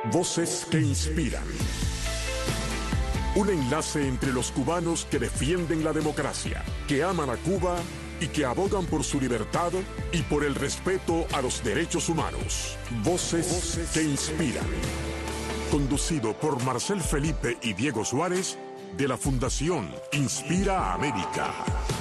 Voces que inspiran. Un enlace entre los cubanos que defienden la democracia, que aman a Cuba y que abogan por su libertad y por el respeto a los derechos humanos. Voces que inspiran. Conducido por Marcel Felipe y Diego Suárez, de la Fundación Inspira América.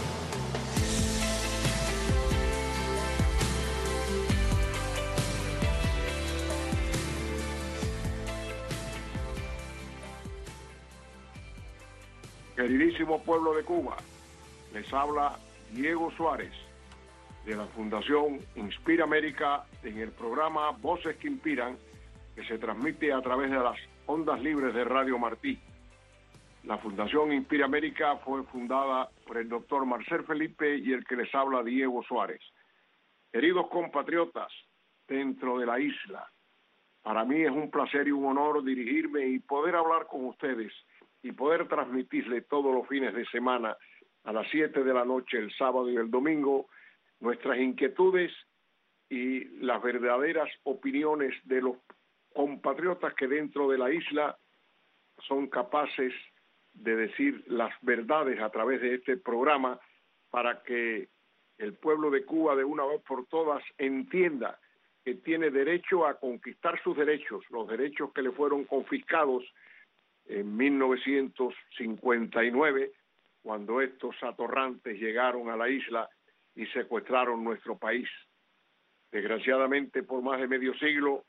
Queridísimo pueblo de Cuba, les habla Diego Suárez de la Fundación Inspira América en el programa Voces que Inspiran, que se transmite a través de las ondas libres de Radio Martí. La Fundación Inspira América fue fundada por el doctor Marcel Felipe y el que les habla Diego Suárez. Queridos compatriotas dentro de la isla, para mí es un placer y un honor dirigirme y poder hablar con ustedes y poder transmitirles todos los fines de semana a las 7 de la noche, el sábado y el domingo, nuestras inquietudes y las verdaderas opiniones de los compatriotas que dentro de la isla son capaces de decir las verdades a través de este programa para que el pueblo de Cuba de una vez por todas entienda que tiene derecho a conquistar sus derechos, los derechos que le fueron confiscados en 1959, cuando estos atorrantes llegaron a la isla y secuestraron nuestro país. Desgraciadamente, por más de medio siglo,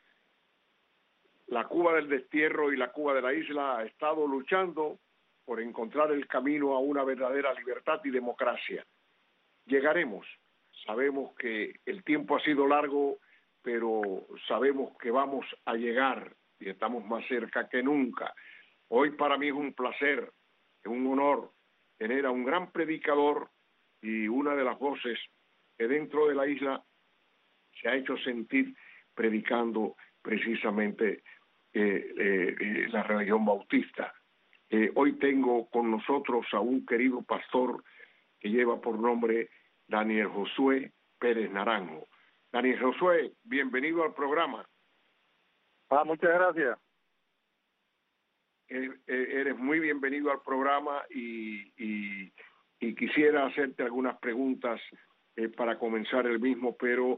la Cuba del destierro y la Cuba de la isla ha estado luchando por encontrar el camino a una verdadera libertad y democracia. Llegaremos. Sabemos que el tiempo ha sido largo, pero sabemos que vamos a llegar y estamos más cerca que nunca. Hoy para mí es un placer, es un honor tener a un gran predicador y una de las voces que dentro de la isla se ha hecho sentir predicando precisamente la religión bautista. Hoy tengo con nosotros a un querido pastor que lleva por nombre Daniel Josué Pérez Naranjo. Daniel Josué, bienvenido al programa. Muchas gracias. Eres muy bienvenido al programa y quisiera hacerte algunas preguntas para comenzar el mismo, pero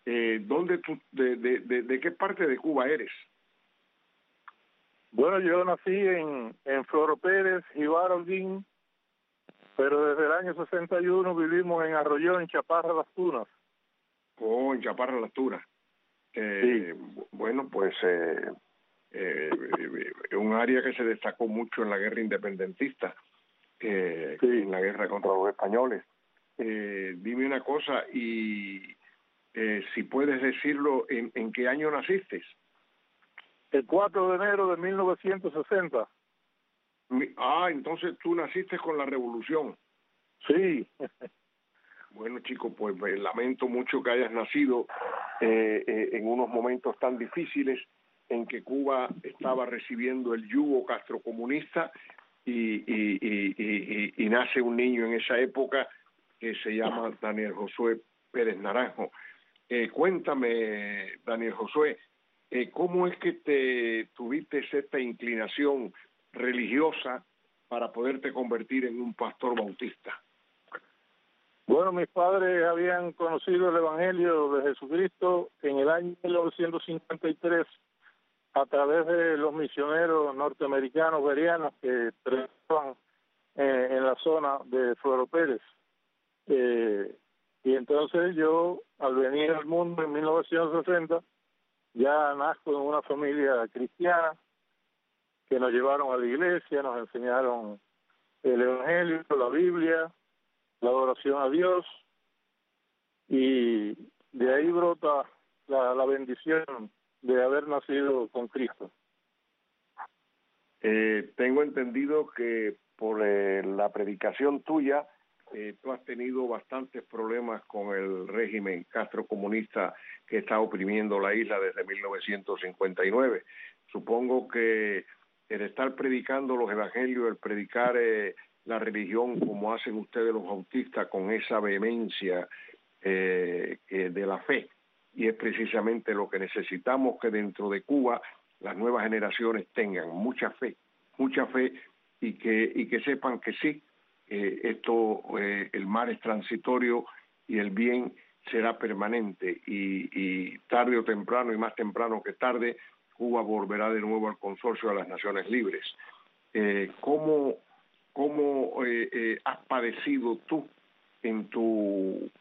¿de qué parte de Cuba eres? Bueno, yo nací en Floro Pérez, Jibaro Holguín, pero desde el año 61 vivimos en Arroyo, en Chaparra Las Tunas. Oh, en Chaparra Las Tunas. Sí. Bueno, pues un área que se destacó mucho en la guerra independentista, Sí. en la guerra contra los españoles. Dime una cosa, y si puedes decirlo, ¿en qué año naciste? El 4 de enero de 1960. Entonces tú naciste con la revolución. Sí. Bueno, chico, pues lamento mucho que hayas nacido en unos momentos tan difíciles en que Cuba estaba recibiendo el yugo castrocomunista y nace un niño en esa época que se llama Daniel Josué Pérez Naranjo. Cuéntame, Daniel Josué, ¿cómo es que te tuviste esta inclinación religiosa para poderte convertir en un pastor bautista? Bueno, mis padres habían conocido el Evangelio de Jesucristo en el año 1953 a través de los misioneros norteamericanos berianos que trabajaban en la zona de Floro Pérez. Y entonces yo, al venir al mundo en 1960, ya nazco en una familia cristiana que nos llevaron a la iglesia, nos enseñaron el Evangelio, la Biblia, la adoración a Dios, y de ahí brota la bendición de haber nacido con Cristo. Tengo entendido que por la predicación tuya, tú has tenido bastantes problemas con el régimen castrocomunista que está oprimiendo la isla desde 1959. Supongo que el estar predicando los evangelios, el predicar la religión como hacen ustedes los bautistas con esa vehemencia de la fe, y es precisamente lo que necesitamos, que dentro de Cuba las nuevas generaciones tengan mucha fe y que sepan que sí, el mal es transitorio y el bien será permanente, y tarde o temprano, y más temprano que tarde, Cuba volverá de nuevo al consorcio de las Naciones Libres. ¿Cómo has padecido tú en tu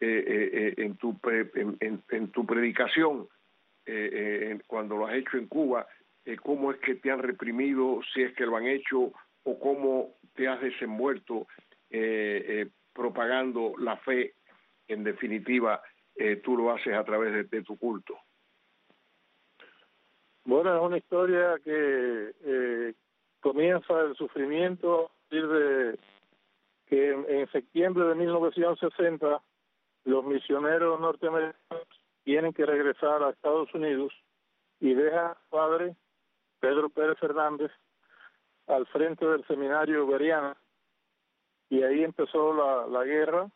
predicación cuando lo has hecho en Cuba? ¿Cómo es que te han reprimido, si es que lo han hecho, o cómo te has desenvuelto propagando la fe? En definitiva, tú lo haces a través de tu culto. Bueno, es una historia que comienza el sufrimiento a partir de que en septiembre de 1960 los misioneros norteamericanos tienen que regresar a Estados Unidos y dejan a padre Pedro Pérez Fernández al frente del seminario Bereana, y ahí empezó la guerra.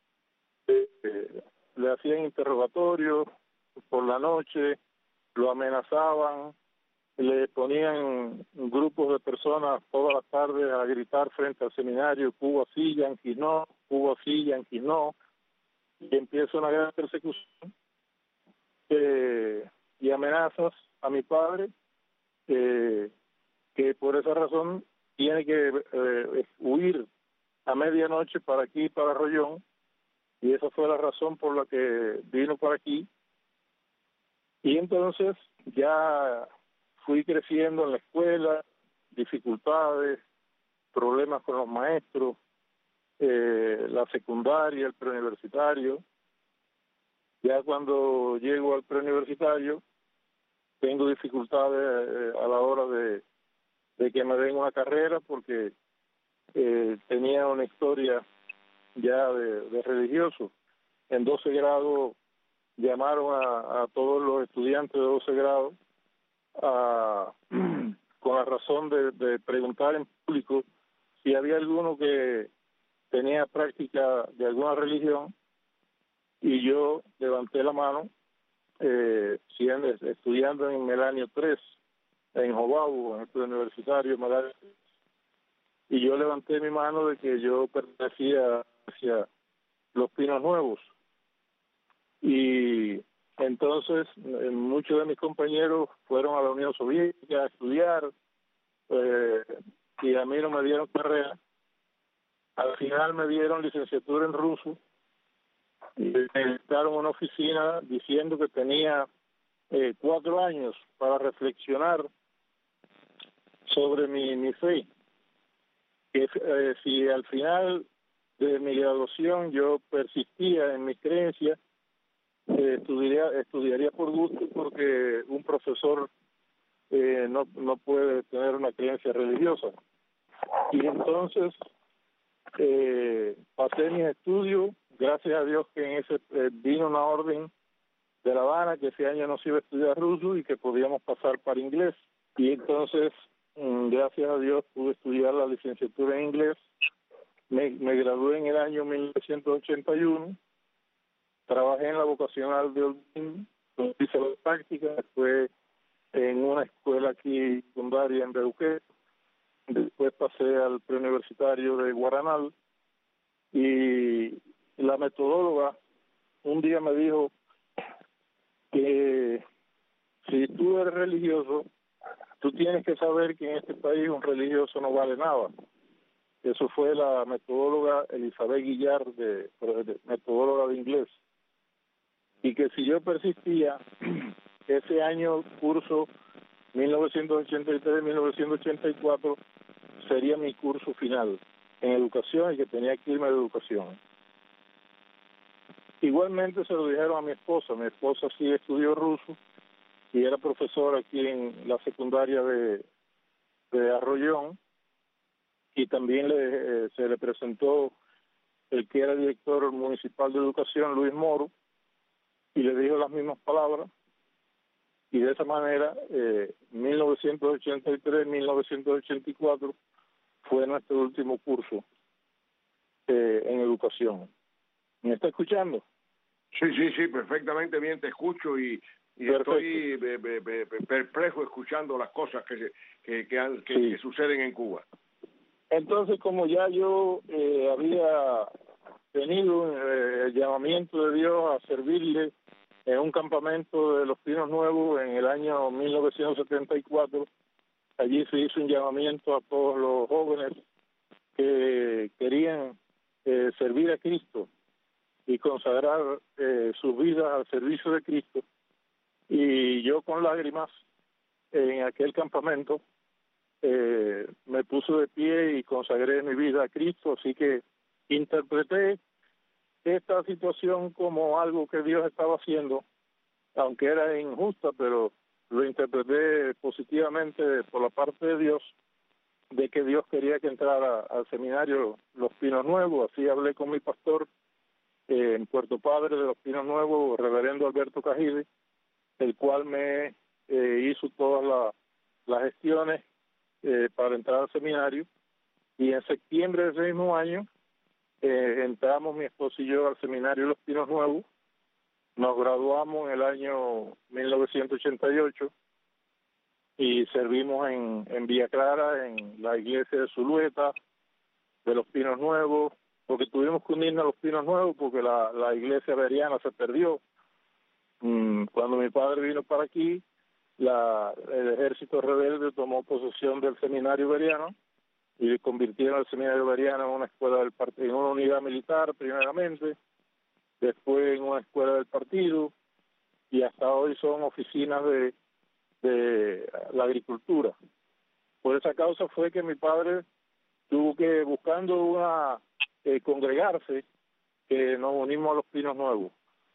Le hacían interrogatorios por la noche, lo amenazaban, le ponían grupos de personas todas las tardes a gritar frente al seminario: Cuba sí, Yanquis no, Cuba sí, Yanquis no, y empieza una gran persecución y amenazas a mi padre, que por esa razón tiene que huir a medianoche para aquí, para Arroyón, y esa fue la razón por la que vino para aquí. Y entonces ya fui creciendo en la escuela, dificultades, problemas con los maestros, la secundaria, el preuniversitario. Ya cuando llego al preuniversitario tengo dificultades a la hora de que me den una carrera, porque tenía una historia ya de religioso. En 12 grados llamaron a todos los estudiantes de 12 grados con la razón de preguntar en público si había alguno que tenía práctica de alguna religión, y yo levanté la mano, estudiando en Melanio 3, en Jobau, en el universitario Melanio 3, y yo levanté mi mano de que yo pertenecía hacia los Pinos Nuevos. Y entonces muchos de mis compañeros fueron a la Unión Soviética a estudiar, y a mí no me dieron carrera. Al final me dieron licenciatura en ruso y me dieron una oficina diciendo que tenía 4 años para reflexionar sobre mi fe, que si al final de mi graduación yo persistía en mis creencias, estudiaría por gusto, porque un profesor no puede tener una creencia religiosa. Y entonces pasé mis estudios, gracias a Dios que en ese vino una orden de La Habana que ese año no se iba a estudiar ruso y que podíamos pasar para inglés. Y entonces, gracias a Dios, pude estudiar la licenciatura en inglés. Me gradué en el año 1981. Trabajé en la vocacional de Holguín, hice la práctica, después en una escuela aquí secundaria en Beruqué, después pasé al preuniversitario de Guaranal, y la metodóloga un día me dijo que si tú eres religioso, tú tienes que saber que en este país un religioso no vale nada. Eso fue la metodóloga Elizabeth Guillard, metodóloga de inglés. Y que si yo persistía, ese año curso 1983-1984 sería mi curso final en educación, y que tenía que irme de educación. Igualmente se lo dijeron a mi esposa. Mi esposa sí estudió ruso y era profesora aquí en la secundaria de Arroyón, y también se le presentó el que era director municipal de educación, Luis Moro, y le dijo las mismas palabras, y de esa manera 1983-1984 fue nuestro último curso en educación. ¿Me está escuchando? Sí, perfectamente bien, te escucho, y y estoy perplejo escuchando las cosas que suceden en Cuba. Entonces, como ya yo había tenido el llamamiento de Dios a servirle en un campamento de los Pinos Nuevos en el año 1974, allí se hizo un llamamiento a todos los jóvenes que querían servir a Cristo y consagrar sus vidas al servicio de Cristo. Y yo con lágrimas en aquel campamento me puse de pie y consagré mi vida a Cristo, así que interpreté esta situación como algo que Dios estaba haciendo, aunque era injusta, pero lo interpreté positivamente por la parte de Dios, de que Dios quería que entrara al seminario Los Pinos Nuevos. Así hablé con mi pastor en Puerto Padre de Los Pinos Nuevos, reverendo Alberto Cajide, el cual me hizo todas las gestiones para entrar al seminario, y en septiembre de ese mismo año entramos mi esposo y yo al seminario Los Pinos Nuevos. Nos graduamos en el año 1988 y servimos en Villa Clara, en la iglesia de Zulueta, de Los Pinos Nuevos, porque tuvimos que unirnos a Los Pinos Nuevos porque la iglesia beriana se perdió. Cuando mi padre vino para aquí, el ejército rebelde tomó posesión del seminario beriano y convirtieron el seminario beriano en una escuela del partido, en una unidad militar primeramente, después en una escuela del partido, y hasta hoy son oficinas de la agricultura. Por esa causa fue que mi padre tuvo que, buscando congregarse, que nos unimos a Los Pinos Nuevos.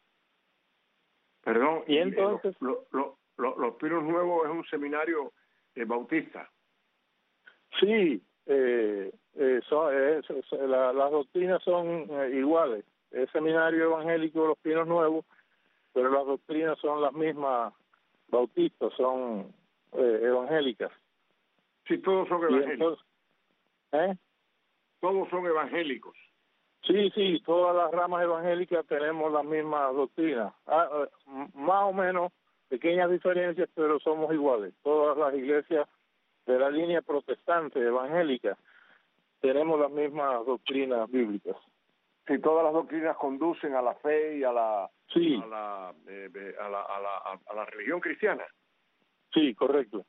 Perdón, y entonces Los Pinos Nuevos es un seminario bautista. Sí, las doctrinas son iguales. Es seminario evangélico de Los Pinos Nuevos, pero las doctrinas son las mismas bautistas, son evangélicas. Sí, todos son evangélicos. Entonces, todos son evangélicos. Sí, todas las ramas evangélicas tenemos las mismas doctrinas. Más o menos, pequeñas diferencias, pero somos iguales. Todas las iglesias de la línea protestante evangélica tenemos las mismas doctrinas bíblicas. Sí, todas las doctrinas conducen a la fe y a la religión cristiana. Sí, correcto.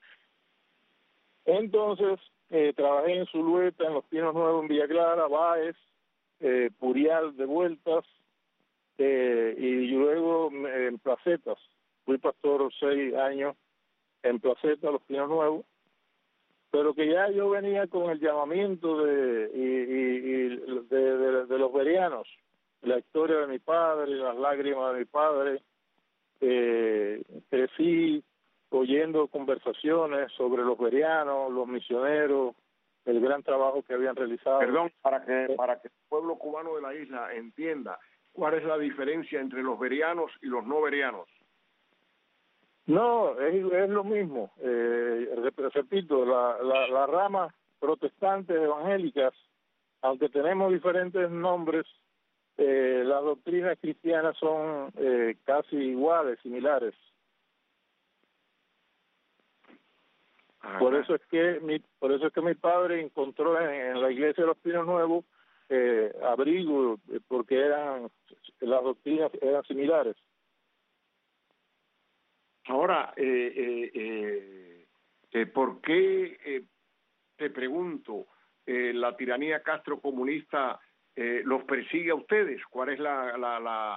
Entonces, trabajé en Zulueta, en Los Pinos Nuevos, en Villa Clara, Báez, Purial de vueltas, y luego en Placetas. Fui pastor 6 años en Placetas, Los Pinos Nuevos, pero que ya yo venía con el llamamiento de los berianos, la historia de mi padre, las lágrimas de mi padre. Crecí oyendo conversaciones sobre los berianos, los misioneros, el gran trabajo que habían realizado. Perdón, para que el pueblo cubano de la isla entienda cuál es la diferencia entre los berianos y los no berianos. No, es lo mismo. Repito, las ramas protestantes evangélicas, aunque tenemos diferentes nombres, las doctrinas cristianas son casi iguales, similares. Por eso es que mi padre encontró en la iglesia de Los Pinos Nuevos abrigo, porque las doctrinas eran similares. Ahora, ¿por qué, te pregunto, la tiranía castrocomunista los persigue a ustedes? ¿Cuál es la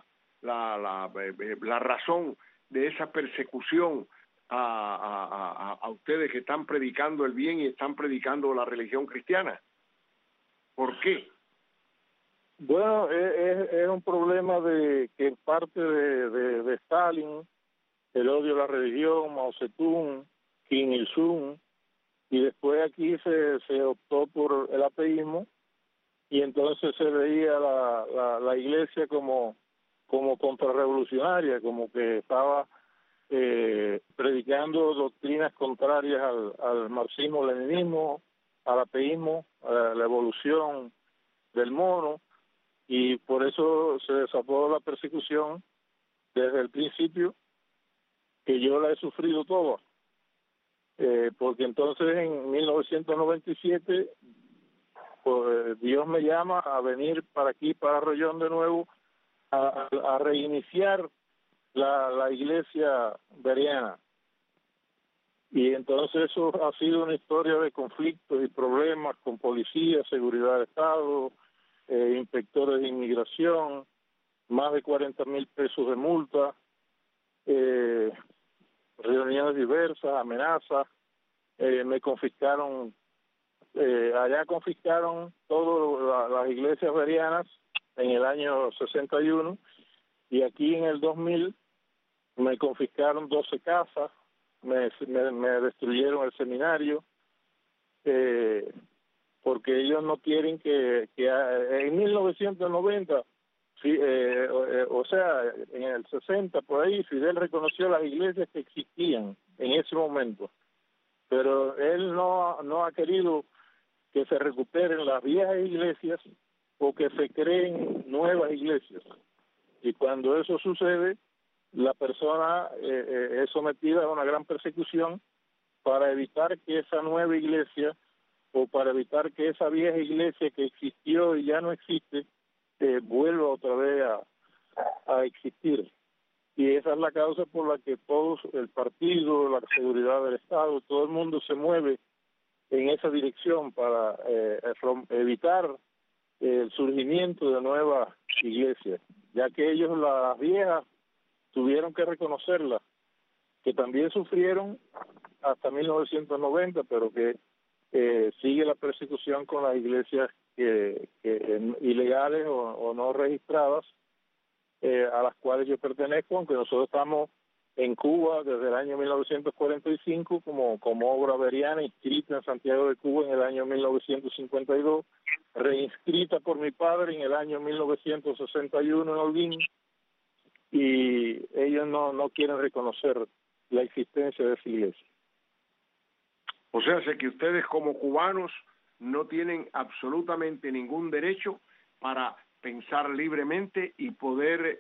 razón de esa persecución a ustedes que están predicando el bien y están predicando la religión cristiana? ¿Por qué? Bueno, es un problema de que parte de Stalin, el odio a la religión, Mao Zedong, Kim Il-sung, y después aquí se optó por el ateísmo, y entonces se veía la iglesia como contrarrevolucionaria, como que estaba predicando doctrinas contrarias al marxismo-leninismo, al ateísmo, a la evolución del mono, y por eso se desató la persecución desde el principio, que yo la he sufrido toda, porque entonces en 1997 pues, Dios me llama a venir para aquí, para Arroyón de nuevo, a reiniciar la iglesia bereana. Y entonces eso ha sido una historia de conflictos y problemas con policía, seguridad de Estado, inspectores de inmigración, más de 40,000 pesos de multa, reuniones diversas, amenazas. Me confiscaron, allá confiscaron todas las iglesias bereanas en el año 61 y aquí en el 2000 me confiscaron 12 casas, me destruyeron el seminario, porque ellos no quieren que en 1990, o sea, en el 60 por ahí, Fidel reconoció las iglesias que existían en ese momento, pero él no ha querido que se recuperen las viejas iglesias o que se creen nuevas iglesias. Y cuando eso sucede, la persona es sometida a una gran persecución para evitar que esa nueva iglesia o para evitar que esa vieja iglesia que existió y ya no existe vuelva otra vez a existir. Y esa es la causa por la que todos, el partido, la seguridad del Estado, todo el mundo se mueve en esa dirección para evitar el surgimiento de nuevas iglesias, ya que ellos, las viejas, tuvieron que reconocerlas, que también sufrieron hasta 1990, pero que sigue la persecución con las iglesias ilegales o no registradas, a las cuales yo pertenezco, aunque nosotros estamos en Cuba desde el año 1945 como obra bereana, inscrita en Santiago de Cuba en el año 1952, reinscrita por mi padre en el año 1961 en Holguín, y ellos no quieren reconocer la existencia de esa iglesia. O sea, sé que ustedes como cubanos no tienen absolutamente ningún derecho para pensar libremente y poder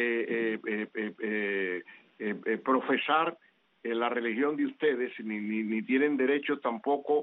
profesar la religión de ustedes, ni tienen derecho tampoco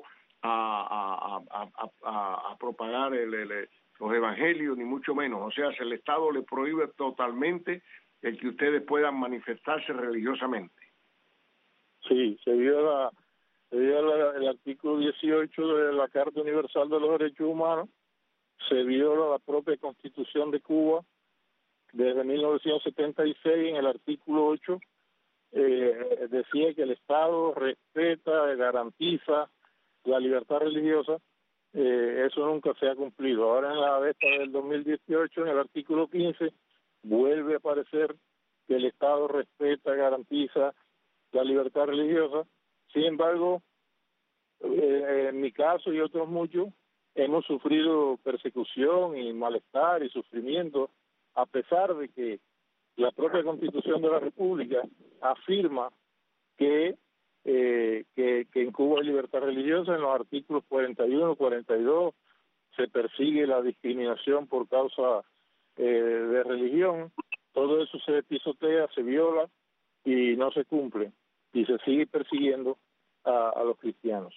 a propagar los evangelios, ni mucho menos. O sea, el Estado le prohíbe totalmente el que ustedes puedan manifestarse religiosamente. Sí, se viola el artículo 18 de la Carta Universal de los Derechos Humanos, se viola la propia Constitución de Cuba desde 1976 en el artículo 8, decía que el Estado respeta, garantiza la libertad religiosa. Eso nunca se ha cumplido. Ahora en la esta del 2018, en el artículo 15, vuelve a aparecer que el Estado respeta, garantiza la libertad religiosa. Sin embargo, en mi caso y otros muchos, hemos sufrido persecución y malestar y sufrimiento, a pesar de que la propia Constitución de la República afirma que en Cuba hay libertad religiosa. En los artículos 41, 42 se persigue la discriminación por causa de religión. Todo eso se pisotea, se viola y no se cumple, y se sigue persiguiendo a los cristianos.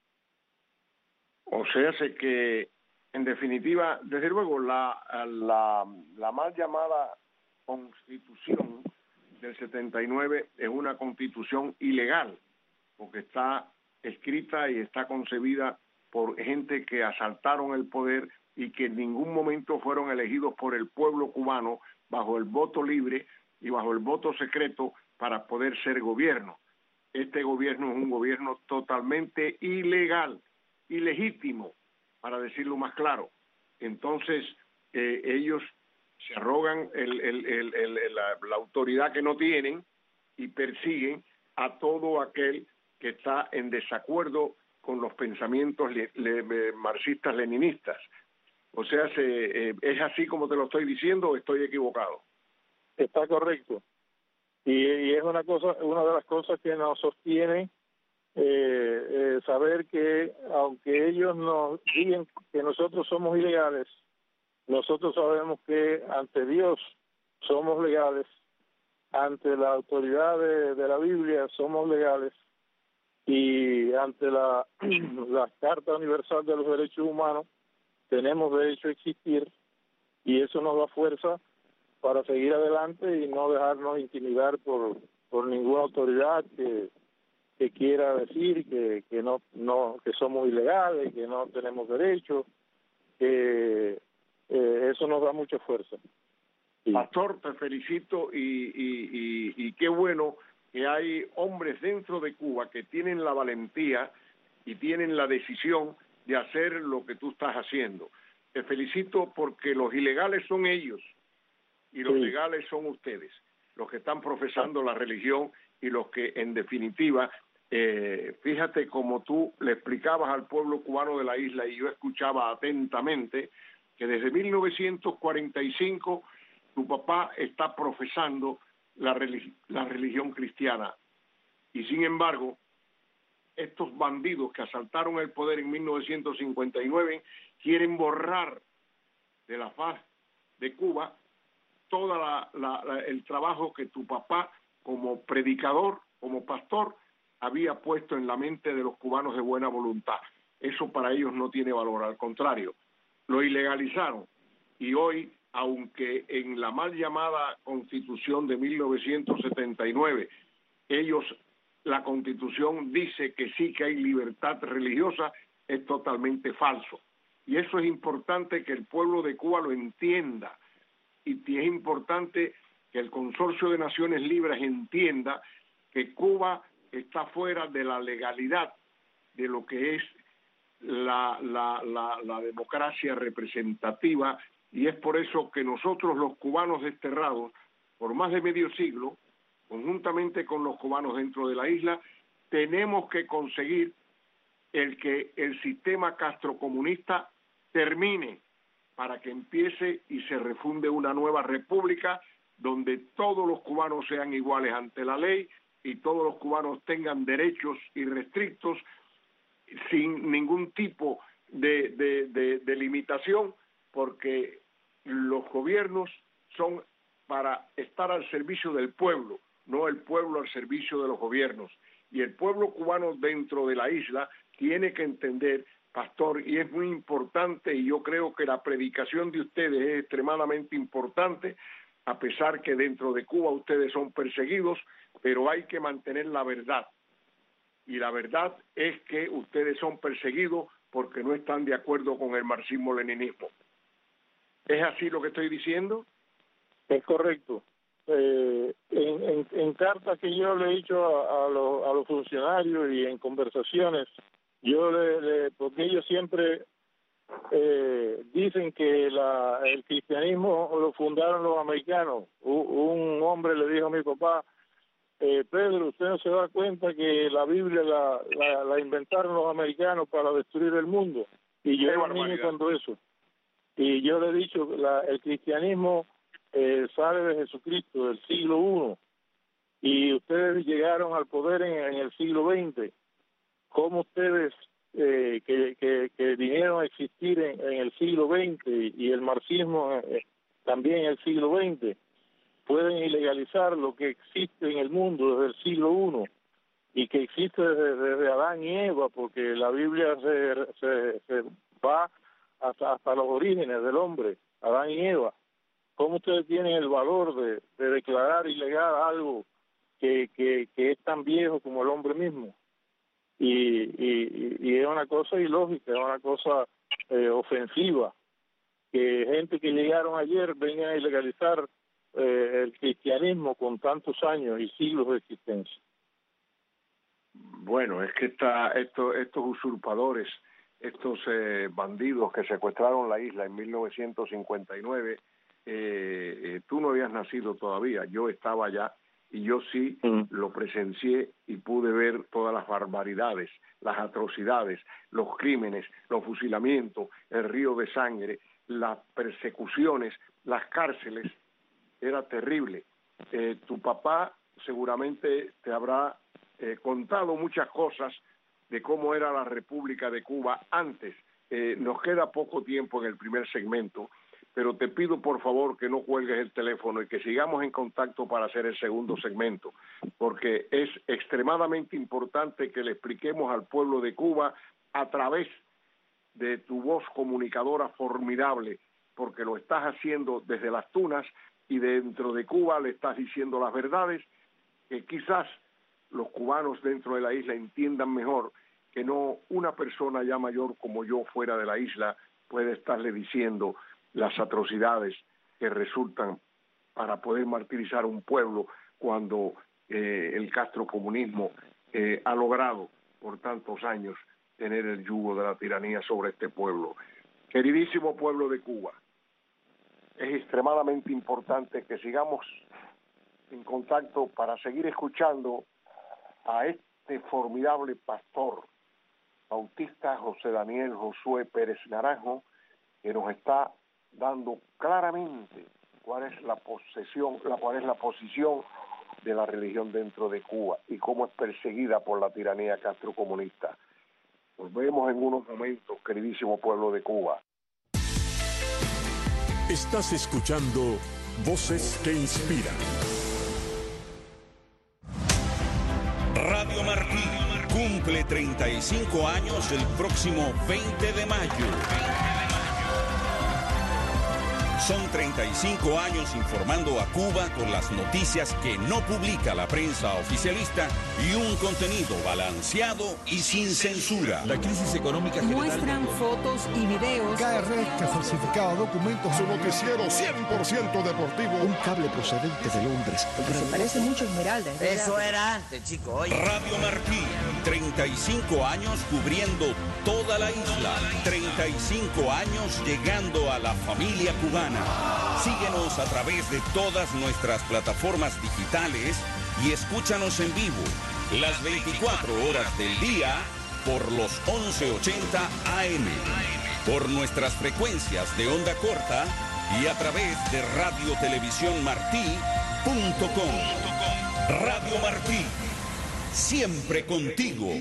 O sea, sé que, en definitiva, desde luego, la mal llamada Constitución del 79 es una Constitución ilegal, porque está escrita y está concebida por gente que asaltaron el poder y que en ningún momento fueron elegidos por el pueblo cubano bajo el voto libre y bajo el voto secreto para poder ser gobierno. Este gobierno es un gobierno totalmente ilegal, ilegítimo, para decirlo más claro. Entonces, ellos se arrogan la autoridad que no tienen y persiguen a todo aquel que está en desacuerdo con los pensamientos marxistas-leninistas. O sea, ¿es así como te lo estoy diciendo o estoy equivocado? Está correcto. Y es una de las cosas que nos sostiene, saber que aunque ellos nos digan que nosotros somos ilegales, nosotros sabemos que ante Dios somos legales, ante la autoridad de la Biblia somos legales, y ante la Carta Universal de los Derechos Humanos tenemos derecho a existir, y eso nos da fuerza para seguir adelante y no dejarnos intimidar por ninguna autoridad que quiera decir que no que somos ilegales, que no tenemos derecho, que eso nos da mucha fuerza. Sí. Pastor, te felicito y qué bueno que hay hombres dentro de Cuba que tienen la valentía y tienen la decisión de hacer lo que tú estás haciendo. Te felicito porque los ilegales son ellos y los legales son ustedes, los que están profesando la religión y los que en definitiva, fíjate como tú le explicabas al pueblo cubano de la isla y yo escuchaba atentamente que desde 1945 tu papá está profesando la religión cristiana, y sin embargo estos bandidos que asaltaron el poder en 1959 quieren borrar de la faz de Cuba todo el trabajo que tu papá como predicador, como pastor, había puesto en la mente de los cubanos de buena voluntad. Eso para ellos no tiene valor, al contrario, lo ilegalizaron, y hoy, aunque en la mal llamada Constitución de 1979, la Constitución dice que sí que hay libertad religiosa, es totalmente falso. Y eso es importante que el pueblo de Cuba lo entienda, y es importante que el Consorcio de Naciones Libres entienda que Cuba está fuera de la legalidad de lo que es la democracia representativa, y es por eso que nosotros los cubanos desterrados por más de medio siglo, conjuntamente con los cubanos dentro de la isla, tenemos que conseguir que el sistema castrocomunista termine para que empiece y se refunde una nueva república donde todos los cubanos sean iguales ante la ley y todos los cubanos tengan derechos irrestrictos sin ningún tipo de limitación, porque los gobiernos son para estar al servicio del pueblo, no el pueblo al servicio de los gobiernos. Y el pueblo cubano dentro de la isla tiene que entender, pastor, y es muy importante, y yo creo que la predicación de ustedes es extremadamente importante, a pesar que dentro de Cuba ustedes son perseguidos, pero hay que mantener la verdad. Y la verdad es que ustedes son perseguidos porque no están de acuerdo con el marxismo-leninismo. ¿Es así lo que estoy diciendo? Es correcto. En cartas que yo le he hecho a los funcionarios y en conversaciones, porque ellos siempre dicen que el cristianismo lo fundaron los americanos. Un hombre le dijo a mi papá, Pedro, usted no se da cuenta que la Biblia la inventaron los americanos para destruir el mundo. Y yo era un niño cuando eso. Y yo le he dicho, el cristianismo sale de Jesucristo, del siglo I, y ustedes llegaron al poder en el siglo XX. ¿Cómo ustedes que vinieron a existir en el siglo XX y el marxismo también en el siglo XX pueden ilegalizar lo que existe en el mundo desde el siglo I y que existe desde Adán y Eva? Porque la Biblia se va hasta los orígenes del hombre, Adán y Eva. ¿Cómo ustedes tienen el valor de declarar ilegal algo que es tan viejo como el hombre mismo? Y es una cosa ilógica, es una cosa ofensiva, que gente que llegaron ayer vengan a ilegalizar el cristianismo con tantos años y siglos de existencia. Bueno, es que estos usurpadores, estos bandidos que secuestraron la isla en 1959, tú no habías nacido todavía, yo estaba allá y yo sí lo presencié y pude ver todas las barbaridades, las atrocidades, los crímenes, los fusilamientos, el río de sangre, las persecuciones, las cárceles. Era terrible. Tu papá seguramente te habrá contado muchas cosas de cómo era la República de Cuba antes. Nos queda poco tiempo en el primer segmento, pero te pido por favor que no cuelgues el teléfono y que sigamos en contacto para hacer el segundo segmento, porque es extremadamente importante que le expliquemos al pueblo de Cuba a través de tu voz comunicadora formidable, porque lo estás haciendo desde las Tunas y dentro de Cuba le estás diciendo las verdades que quizás los cubanos dentro de la isla entiendan mejor, que no una persona ya mayor como yo fuera de la isla puede estarle diciendo las atrocidades que resultan para poder martirizar un pueblo cuando el castrocomunismo ha logrado por tantos años tener el yugo de la tiranía sobre este pueblo. Queridísimo pueblo de Cuba, es extremadamente importante que sigamos en contacto para seguir escuchando a este formidable pastor bautista José Daniel Josué Pérez Naranjo, que nos está dando claramente cuál es la posición de la religión dentro de Cuba y cómo es perseguida por la tiranía castrocomunista. Nos vemos en unos momentos, queridísimo pueblo de Cuba. Estás escuchando Voces que Inspiran. Radio Martí cumple 35 años el próximo 20 de mayo. Son 35 años informando a Cuba con las noticias que no publica la prensa oficialista y un contenido balanceado y sin censura. La crisis económica general. Muestran fotos y videos. KRS que falsificaba documentos. Su noticiero 100% deportivo. Un cable procedente de Londres. Que se parece mucho a Esmeralda. Eso era antes, chico. Oye. Radio Martí, 35 años cubriendo toda la isla. 35 años llegando a la familia cubana. Síguenos a través de todas nuestras plataformas digitales y escúchanos en vivo las 24 horas del día por los 1180 AM, por nuestras frecuencias de onda corta y a través de radiotelevisiónmartí.com. Radio Martí, siempre contigo.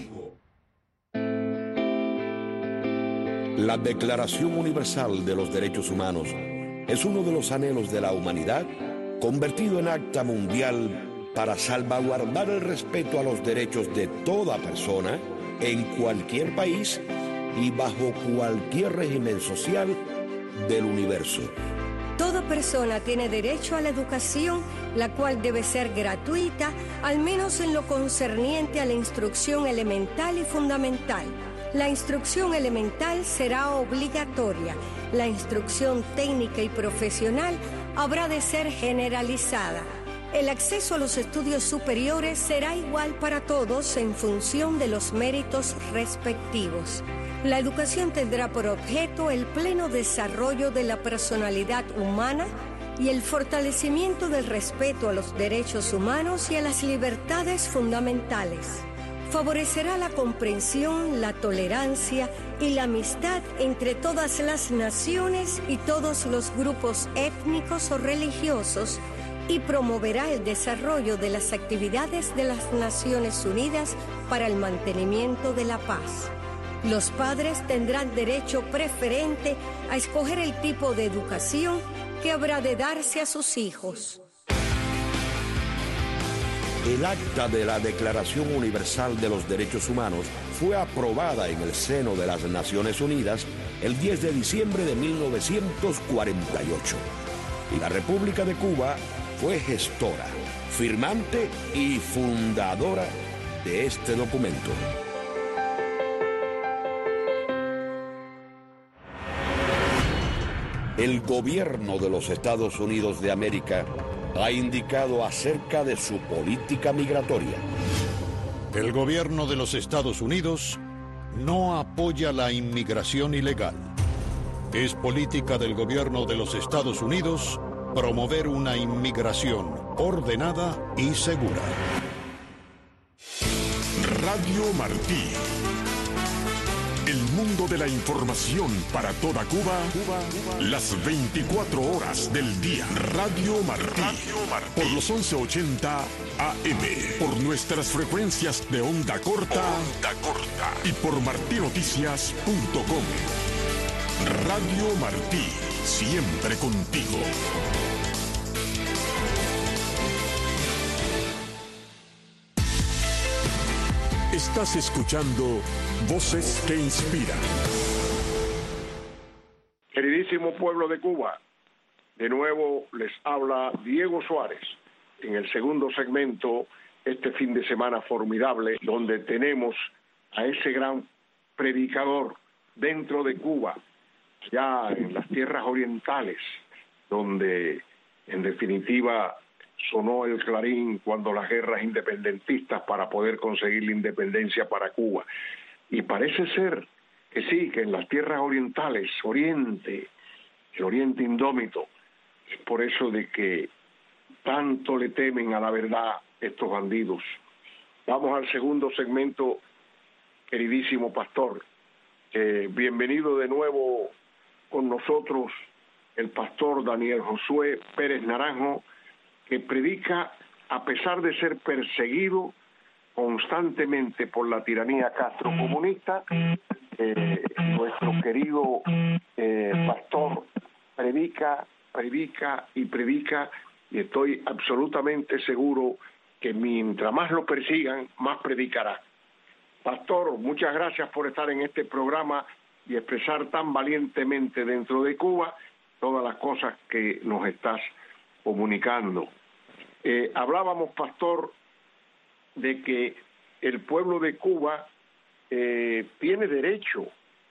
La Declaración Universal de los Derechos Humanos es uno de los anhelos de la humanidad, convertido en acta mundial para salvaguardar el respeto a los derechos de toda persona en cualquier país y bajo cualquier régimen social del universo. Toda persona tiene derecho a la educación, la cual debe ser gratuita, al menos en lo concerniente a la instrucción elemental y fundamental. La instrucción elemental será obligatoria. La instrucción técnica y profesional habrá de ser generalizada. El acceso a los estudios superiores será igual para todos en función de los méritos respectivos. La educación tendrá por objeto el pleno desarrollo de la personalidad humana y el fortalecimiento del respeto a los derechos humanos y a las libertades fundamentales. Favorecerá la comprensión, la tolerancia y la amistad entre todas las naciones y todos los grupos étnicos o religiosos y promoverá el desarrollo de las actividades de las Naciones Unidas para el mantenimiento de la paz. Los padres tendrán derecho preferente a escoger el tipo de educación que habrá de darse a sus hijos. El acta de la Declaración Universal de los Derechos Humanos fue aprobada en el seno de las Naciones Unidas el 10 de diciembre de 1948. Y la República de Cuba fue gestora, firmante y fundadora de este documento. El gobierno de los Estados Unidos de América ha indicado acerca de su política migratoria. El gobierno de los Estados Unidos no apoya la inmigración ilegal. Es política del gobierno de los Estados Unidos promover una inmigración ordenada y segura. Radio Martí. El mundo de la información para toda Cuba, las 24 horas del día. Radio Martí. Por los 1180 AM. Por nuestras frecuencias de onda corta. Y por martinoticias.com. Radio Martí. siempre contigo. Estás escuchando Voces que Inspiran. Queridísimo pueblo de Cuba, de nuevo les habla Diego Suárez en el segundo segmento, este fin de semana formidable, donde tenemos a ese gran predicador dentro de Cuba, ya en las tierras orientales, donde en definitiva sonó el clarín cuando las guerras independentistas para poder conseguir la independencia para Cuba. Y parece ser que sí, que en las tierras orientales, Oriente, el Oriente indómito, es por eso de que tanto le temen a la verdad estos bandidos. Vamos al segundo segmento, queridísimo pastor. Bienvenido de nuevo con nosotros el pastor Daniel Josué Pérez Naranjo, que predica a pesar de ser perseguido constantemente por la tiranía castrocomunista. Nuestro querido pastor predica, y estoy absolutamente seguro que mientras más lo persigan, más predicará. Pastor, muchas gracias por estar en este programa y expresar tan valientemente dentro de Cuba todas las cosas que nos estás comunicando. Hablábamos, pastor, de que el pueblo de Cuba tiene derecho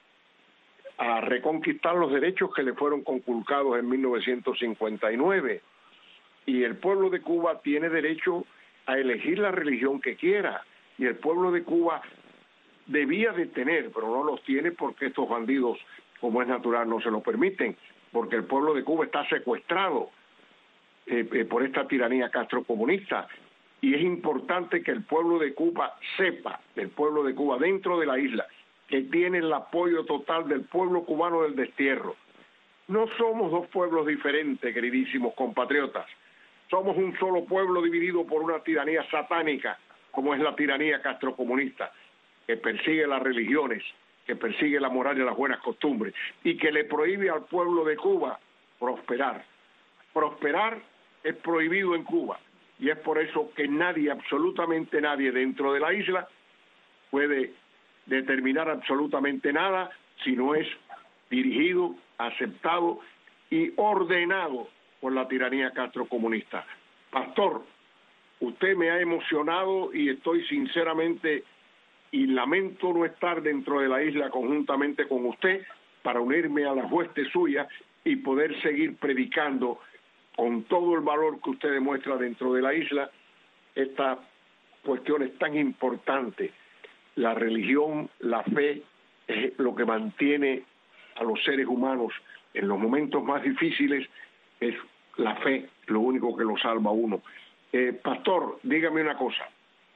a reconquistar los derechos que le fueron conculcados en 1959, y el pueblo de Cuba tiene derecho a elegir la religión que quiera, y el pueblo de Cuba debía de tener, pero no los tiene porque estos bandidos, como es natural, no se lo permiten, porque el pueblo de Cuba está secuestrado por esta tiranía castrocomunista. Y es importante que el pueblo de Cuba sepa, el pueblo de Cuba dentro de la isla, que tiene el apoyo total del pueblo cubano del destierro. No somos dos pueblos diferentes, queridísimos compatriotas. Somos un solo pueblo dividido por una tiranía satánica, como es la tiranía castrocomunista, que persigue las religiones, que persigue la moral y las buenas costumbres, y que le prohíbe al pueblo de Cuba prosperar. Prosperar es prohibido en Cuba. Y es por eso que nadie, absolutamente nadie dentro de la isla puede determinar absolutamente nada si no es dirigido, aceptado y ordenado por la tiranía castrocomunista. Pastor, usted me ha emocionado y estoy sinceramente, y lamento no estar dentro de la isla conjuntamente con usted para unirme a las huestes suyas y poder seguir predicando con todo el valor que usted demuestra dentro de la isla, esta cuestión es tan importante. La religión, la fe, es lo que mantiene a los seres humanos en los momentos más difíciles, es la fe, lo único que lo salva a uno. Pastor, dígame una cosa.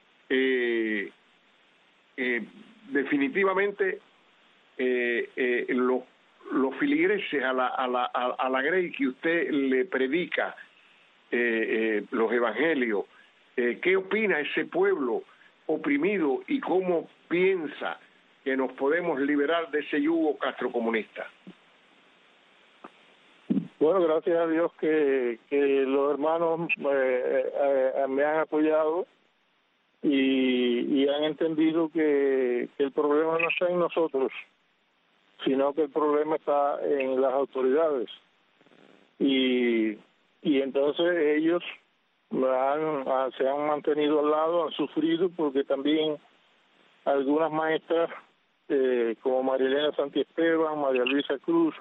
Definitivamente, los filigreses a la Grey que usted le predica, los evangelios, ¿qué opina ese pueblo oprimido y cómo piensa que nos podemos liberar de ese yugo castrocomunista? Bueno, gracias a Dios que los hermanos me han apoyado y han entendido que el problema no está en nosotros, sino que el problema está en las autoridades. Y entonces ellos se han mantenido al lado, han sufrido, porque también algunas maestras, como Marilena Santiesteban, María Luisa Cruz,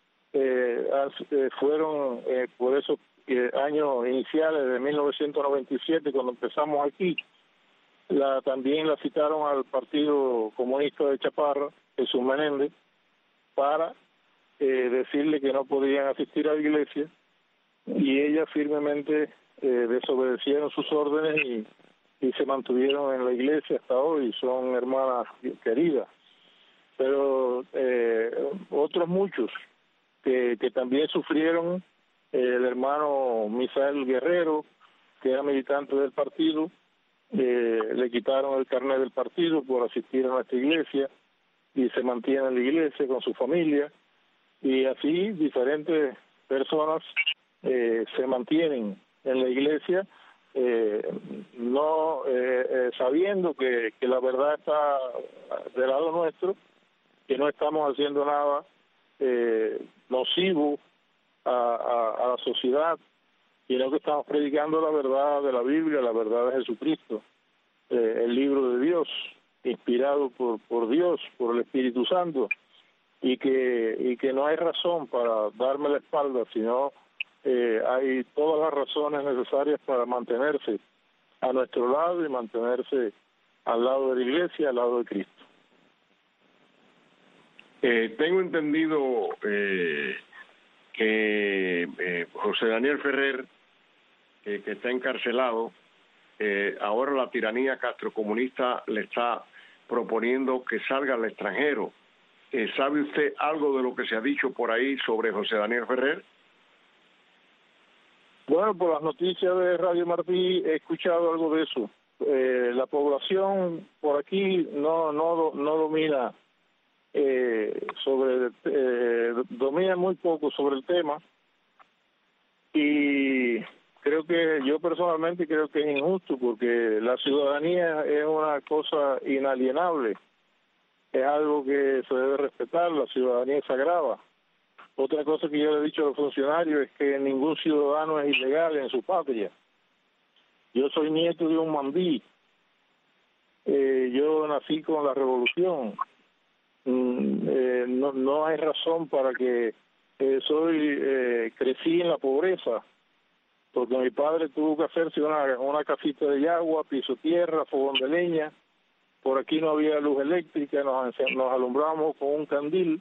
fueron por esos años iniciales de 1997, cuando empezamos aquí, también la citaron al Partido Comunista de Chaparra, Jesús Menéndez, para decirle que no podían asistir a la iglesia, y ellas firmemente desobedecieron sus órdenes y se mantuvieron en la iglesia hasta hoy, son hermanas queridas. Pero otros muchos que también sufrieron, el hermano Misael Guerrero, que era militante del partido, le quitaron el carnet del partido por asistir a nuestra iglesia, y se mantiene en la iglesia con su familia. y así diferentes personas se mantienen en la iglesia, no sabiendo que la verdad está del lado nuestro, que no estamos haciendo nada nocivo a la sociedad, sino que estamos predicando la verdad de la Biblia, la verdad de Jesucristo, el libro de Dios, inspirado por Dios, por el Espíritu Santo, y que no hay razón para darme la espalda, sino hay todas las razones necesarias para mantenerse a nuestro lado y mantenerse al lado de la iglesia, al lado de Cristo. Tengo entendido que José Daniel Ferrer, que está encarcelado, ahora la tiranía castrocomunista le está proponiendo que salga al extranjero. ¿Sabe usted algo de lo que se ha dicho por ahí sobre José Daniel Ferrer? Bueno, por las noticias de Radio Martí he escuchado algo de eso. La población por aquí no domina domina muy poco sobre el tema, y yo personalmente creo que es injusto, porque la ciudadanía es una cosa inalienable, es algo que se debe respetar, la ciudadanía es sagrada. Otra cosa que yo le he dicho a los funcionarios es que ningún ciudadano es ilegal en su patria. Yo soy nieto de un mambí, yo nací con la revolución, no hay razón para que crecí en la pobreza, porque mi padre tuvo que hacerse una casita de yagua, piso tierra, fogón de leña. Por aquí no había luz eléctrica, nos alumbramos con un candil,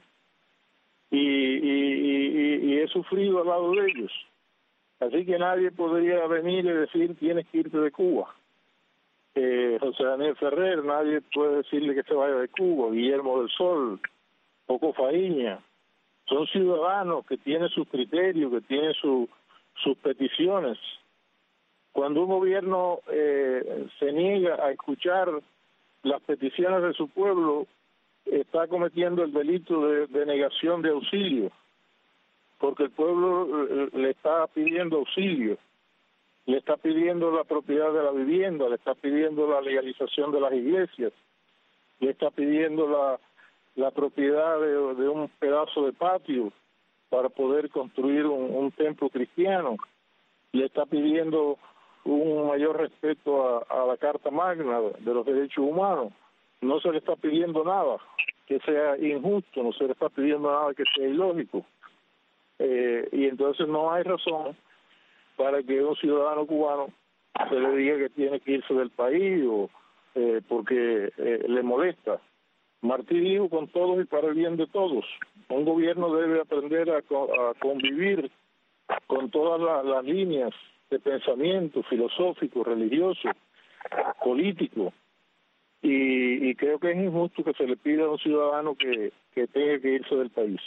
y he sufrido al lado de ellos. Así que nadie podría venir y decir tienes que irte de Cuba. José Daniel Ferrer, nadie puede decirle que se vaya de Cuba. Guillermo del Sol, Coco Fariña, son ciudadanos que tienen sus criterios, que tienen sus peticiones. Cuando un gobierno se niega a escuchar las peticiones de su pueblo, está cometiendo el delito de negación de auxilio, porque el pueblo le está pidiendo auxilio, le está pidiendo la propiedad de la vivienda, le está pidiendo la legalización de las iglesias, le está pidiendo la propiedad de un pedazo de patio para poder construir un templo cristiano, le está pidiendo un mayor respeto a la Carta Magna de los derechos humanos. No se le está pidiendo nada que sea injusto, no se le está pidiendo nada que sea ilógico. Y entonces no hay razón para que un ciudadano cubano se le diga que tiene que irse del país porque le molesta. Martí dijo con todos y para el bien de todos. Un gobierno debe aprender a convivir con todas las líneas de pensamiento filosófico, religioso, político, y creo que es injusto que se le pida a un ciudadano que tenga que irse del país,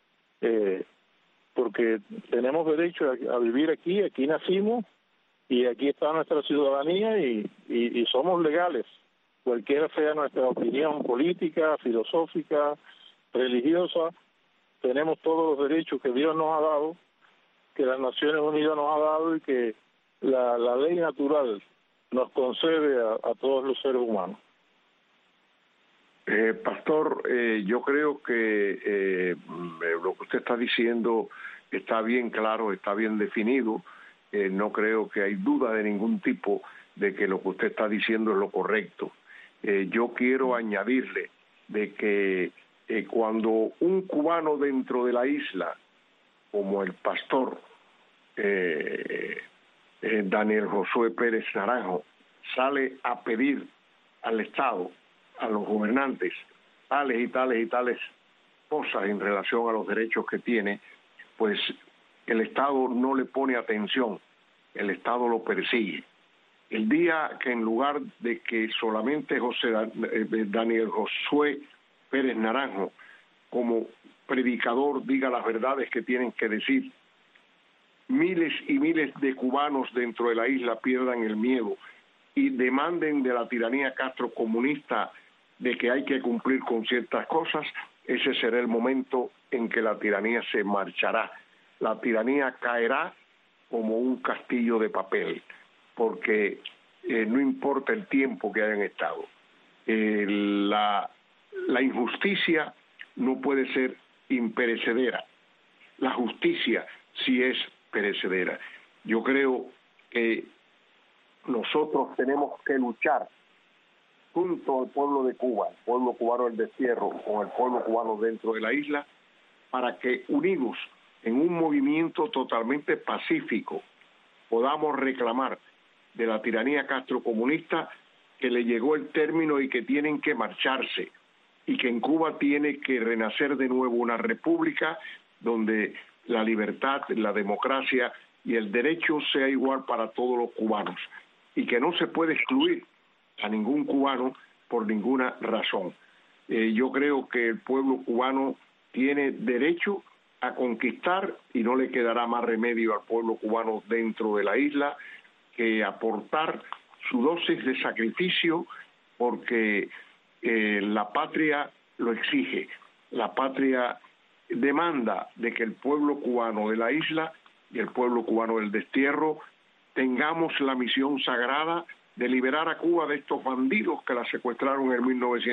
porque tenemos derecho a vivir aquí nacimos y aquí está nuestra ciudadanía y somos legales, cualquiera sea nuestra opinión política, filosófica, religiosa. Tenemos todos los derechos que Dios nos ha dado, que las Naciones Unidas nos ha dado y que la ley natural nos concede a todos los seres humanos. Pastor, yo creo que lo que usted está diciendo está bien claro, está bien definido. No creo que hay duda de ningún tipo de que lo que usted está diciendo es lo correcto. Yo quiero añadirle de que cuando un cubano dentro de la isla, como el pastor Daniel Josué Pérez Naranjo, sale a pedir al Estado, a los gobernantes, tales y tales y tales cosas en relación a los derechos que tiene, pues el Estado no le pone atención, el Estado lo persigue. El día que en lugar de que solamente Daniel Josué Pérez Naranjo, como predicador, diga las verdades que tienen que decir, miles y miles de cubanos dentro de la isla pierdan el miedo y demanden de la tiranía castrocomunista de que hay que cumplir con ciertas cosas, ese será el momento en que la tiranía se marchará. La tiranía caerá como un castillo de papel, porque no importa el tiempo que hayan estado. La injusticia no puede ser imperecedera. La justicia sí es perecedera. Yo creo que nosotros tenemos que luchar junto al pueblo de Cuba, el pueblo cubano del destierro, con el pueblo cubano dentro de la isla, para que unidos en un movimiento totalmente pacífico podamos reclamar de la tiranía castrocomunista que le llegó el término y que tienen que marcharse, y que en Cuba tiene que renacer de nuevo una república donde la libertad, la democracia y el derecho sea igual para todos los cubanos, y que no se puede excluir a ningún cubano por ninguna razón. Yo creo que el pueblo cubano tiene derecho a conquistar, y no le quedará más remedio al pueblo cubano dentro de la isla que aportar su dosis de sacrificio, porque la patria lo exige. La patria demanda de que el pueblo cubano de la isla y el pueblo cubano del destierro tengamos la misión sagrada de liberar a Cuba de estos bandidos que la secuestraron en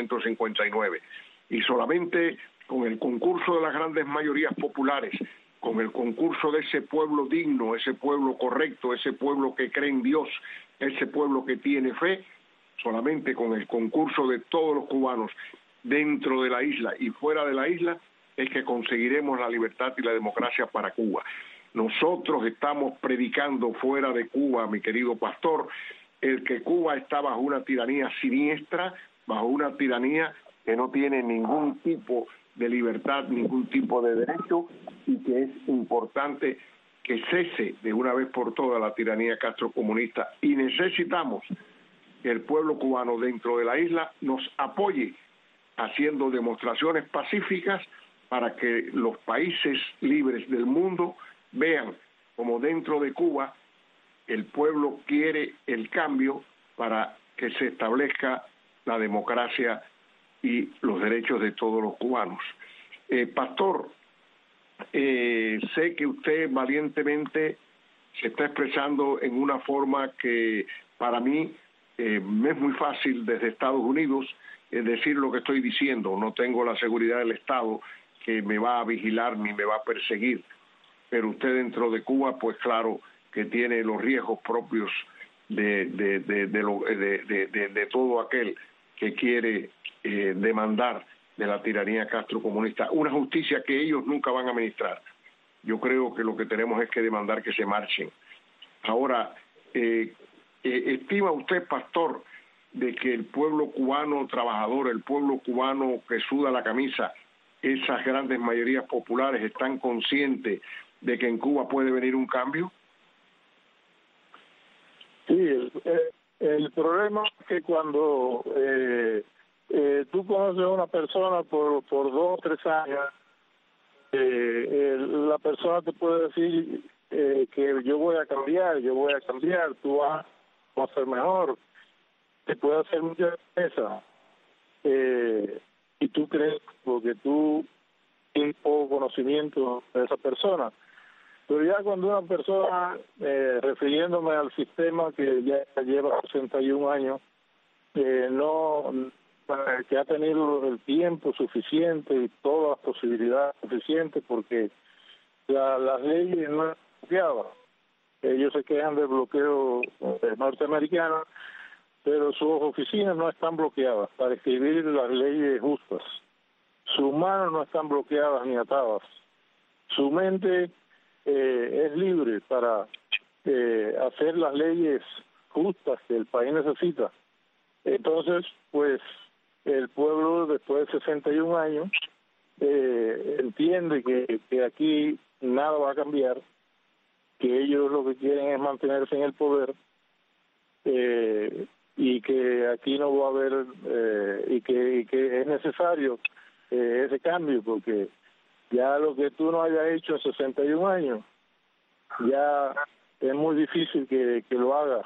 1959. Y solamente con el concurso de las grandes mayorías populares, con el concurso de ese pueblo digno, ese pueblo correcto, ese pueblo que cree en Dios, ese pueblo que tiene fe, solamente con el concurso de todos los cubanos dentro de la isla y fuera de la isla, es que conseguiremos la libertad y la democracia para Cuba. Nosotros estamos predicando fuera de Cuba, mi querido pastor, el que Cuba está bajo una tiranía siniestra, bajo una tiranía que no tiene ningún tipo de libertad, ningún tipo de derecho, y que es importante que cese de una vez por todas la tiranía castrocomunista. Y necesitamos que el pueblo cubano dentro de la isla nos apoye haciendo demostraciones pacíficas para que los países libres del mundo vean como dentro de Cuba el pueblo quiere el cambio para que se establezca la democracia y los derechos de todos los cubanos. Pastor, sé que usted valientemente se está expresando en una forma que para mí es muy fácil desde Estados Unidos decir lo que estoy diciendo. No tengo la seguridad del Estado que me va a vigilar ni me va a perseguir, pero usted dentro de Cuba, pues claro que tiene los riesgos propios de todo aquel que quiere demandar de la tiranía castrocomunista una justicia que ellos nunca van a administrar. Yo creo que lo que tenemos es que demandar que se marchen. Ahora, ¿estima usted, pastor, de que el pueblo cubano trabajador, el pueblo cubano que suda la camisa, esas grandes mayorías populares están conscientes de que en Cuba puede venir un cambio? Sí, el problema es que cuando tú conoces a una persona por 2 o 3 años, la persona te puede decir que yo voy a cambiar, tú vas a ser mejor, te puede hacer mucha promesa, y tú crees porque tú tienes poco conocimiento de esa persona. Pero ya cuando una persona, refiriéndome al sistema que ya lleva 61 años, que ha tenido el tiempo suficiente y todas las posibilidades suficientes, porque las leyes no están bloqueadas. Ellos se quejan del bloqueo norteamericano, pero sus oficinas no están bloqueadas para escribir las leyes justas. Sus manos no están bloqueadas ni atadas. Su mente es libre para hacer las leyes justas que el país necesita. Entonces, pues, el pueblo, después de 61 años, entiende que aquí nada va a cambiar, que ellos lo que quieren es mantenerse en el poder, y que aquí no va a haber, y que es necesario ese cambio, porque ya lo que tú no hayas hecho en 61 años, ya es muy difícil que lo haga.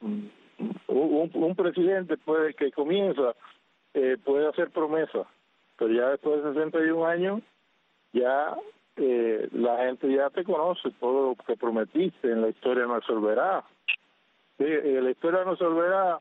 Un presidente que comienza puede hacer promesas, pero ya después de 61 años ya la gente ya te conoce, todo lo que prometiste en la historia no resolverá. Sí, la historia no resolverá.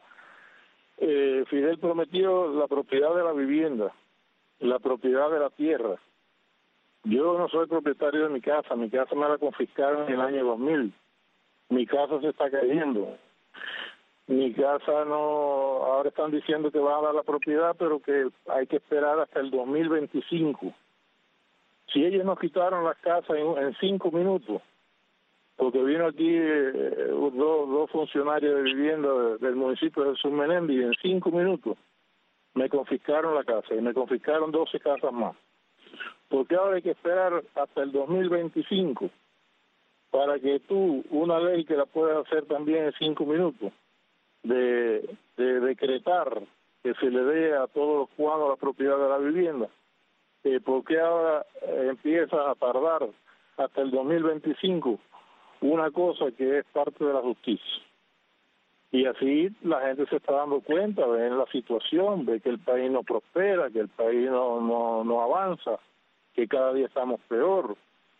Fidel prometió la propiedad de la vivienda, la propiedad de la tierra. Yo no soy propietario de mi casa me la confiscaron en el año 2000. Mi casa se está cayendo. Mi casa no, ahora están diciendo que van a dar la propiedad, pero que hay que esperar hasta el 2025. Si ellos nos quitaron las casas en 5 minutos, porque vino aquí dos funcionarios de vivienda del municipio de Jesús Menéndez, y en 5 minutos me confiscaron la casa y me confiscaron 12 casas más. Porque ahora hay que esperar hasta el 2025 para que tú, una ley que la puedas hacer también en 5 minutos, de decretar que se le dé a todos los cubanos la propiedad de la vivienda, porque ahora empieza a tardar hasta el 2025 una cosa que es parte de la justicia. Y así la gente se está dando cuenta, ven la situación, ve que el país no prospera, que el país no avanza, que cada día estamos peor,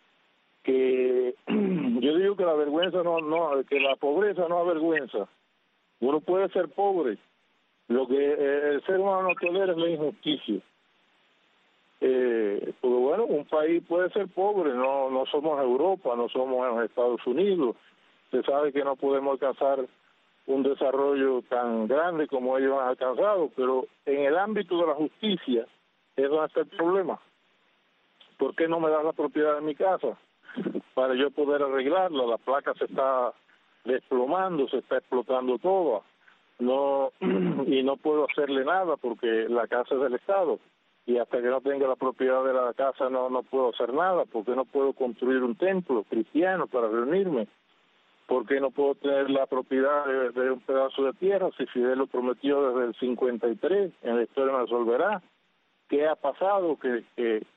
que yo digo que la vergüenza que la pobreza no avergüenza. Uno puede ser pobre, lo que el ser humano no tolera es la injusticia. Porque bueno, un país puede ser pobre, no somos Europa, no somos Estados Unidos. Se sabe que no podemos alcanzar un desarrollo tan grande como ellos han alcanzado, pero en el ámbito de la justicia es donde está el problema. ¿Por qué no me das la propiedad de mi casa para yo poder arreglarla? La placa se está desplomando, se está explotando toda, y no puedo hacerle nada porque la casa es del Estado, y hasta que no tenga la propiedad de la casa no puedo hacer nada, porque no puedo construir un templo cristiano para reunirme, porque no puedo tener la propiedad de un pedazo de tierra si Fidel lo prometió desde el 53, en la historia me resolverá. ¿Qué ha pasado? Que